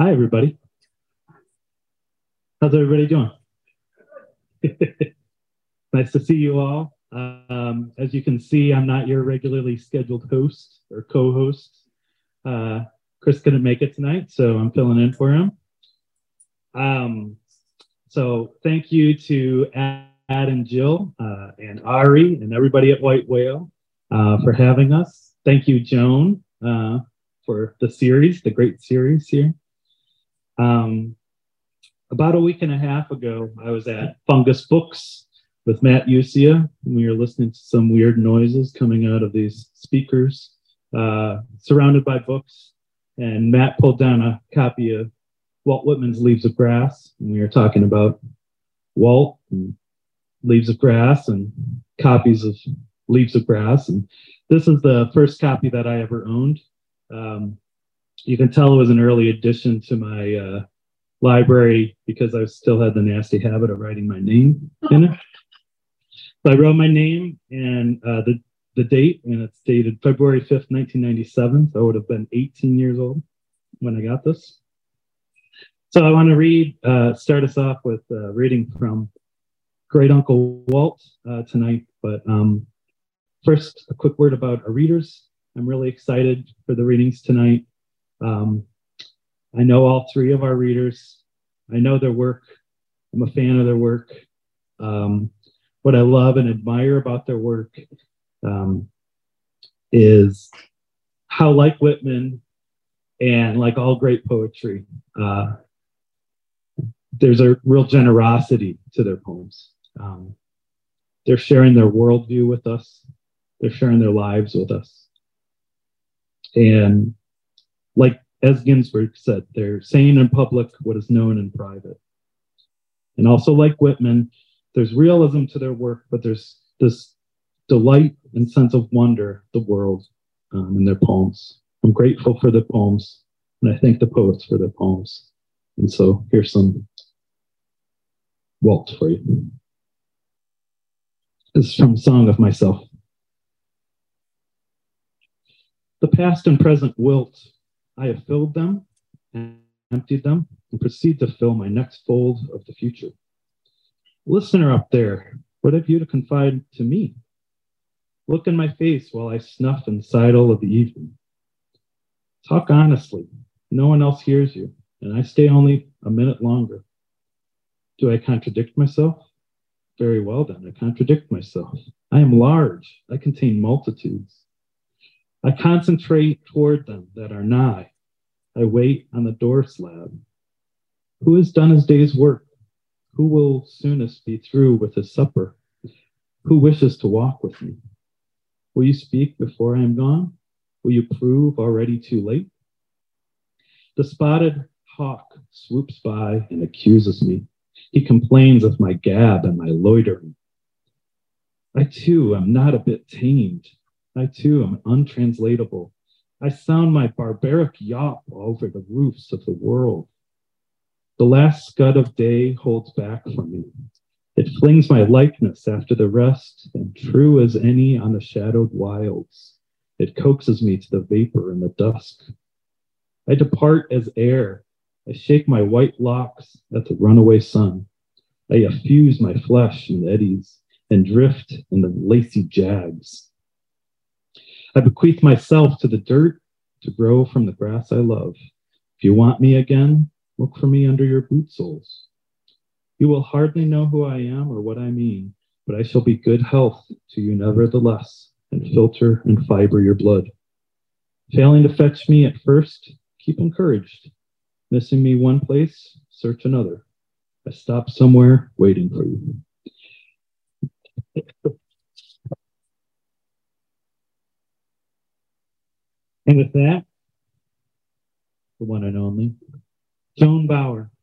Hi, everybody. How's everybody doing? Nice to see you all. As you can see, I'm not your regularly scheduled host or co-host. Uh, Chris couldn't make it tonight, so I'm filling in for him. Um, so thank you to Ad and Jill and Ari and everybody at White Whale for having us. Thank you, Joan, for the series, the great series here. Um, about a week and a half ago, I was at Fungus Books with Matt Usia. We were listening to some weird noises coming out of these speakers, surrounded by books. And Matt pulled down a copy of Walt Whitman's Leaves of Grass. And we were talking about Walt and Leaves of Grass and copies of Leaves of Grass. And this is the first copy that I ever owned. You can tell it was an early addition to my library because I still had the nasty habit of writing my name in it. So I wrote my name and the date, and it's dated February 5th, 1997. So I would have been 18 years old when I got this. So I want to start us off with reading from Great Uncle Walt tonight. But first, a quick word about our readers. I'm really excited for the readings tonight. I know all three of our readers. I know their work. I'm a fan of their work. What I love and admire about their work is how, like Whitman and like all great poetry, there's a real generosity to their poems. They're sharing their worldview with us. They're sharing their lives with us. And like as Ginsberg said, they're saying in public what is known in private. And also like Whitman, there's realism to their work, but there's this delight and sense of wonder, the world, in their poems. I'm grateful for the poems, and I thank the poets for their poems. And so here's some Walt for you. This is from Song of Myself. The past and present wilt. I have filled them and emptied them and proceed to fill my next fold of the future. Listener up there, what have you to confide to me? Look in my face while I snuff and sidle of the evening. Talk honestly. No one else hears you, and I stay only a minute longer. Do I contradict myself? Very well then, I contradict myself. I am large. I contain multitudes. I concentrate toward them that are nigh. I wait on the door slab. Who has done his day's work? Who will soonest be through with his supper? Who wishes to walk with me? Will you speak before I am gone? Will you prove already too late? The spotted hawk swoops by and accuses me. He complains of my gab and my loitering. I too am not a bit tamed. I too am untranslatable. I sound my barbaric yawp over the roofs of the world. The last scud of day holds back from me. It flings my likeness after the rest, and true as any on the shadowed wilds, it coaxes me to the vapor in the dusk. I depart as air. I shake my white locks at the runaway sun. I effuse my flesh in eddies and drift in the lacy jags. I bequeath myself to the dirt to grow from the grass I love. If you want me again, look for me under your boot soles. You will hardly know who I am or what I mean, but I shall be good health to you nevertheless, and filter and fiber your blood. Failing to fetch me at first, keep encouraged. Missing me one place, search another. I stop somewhere waiting for you. And with that, the one and only, Joan Bauer.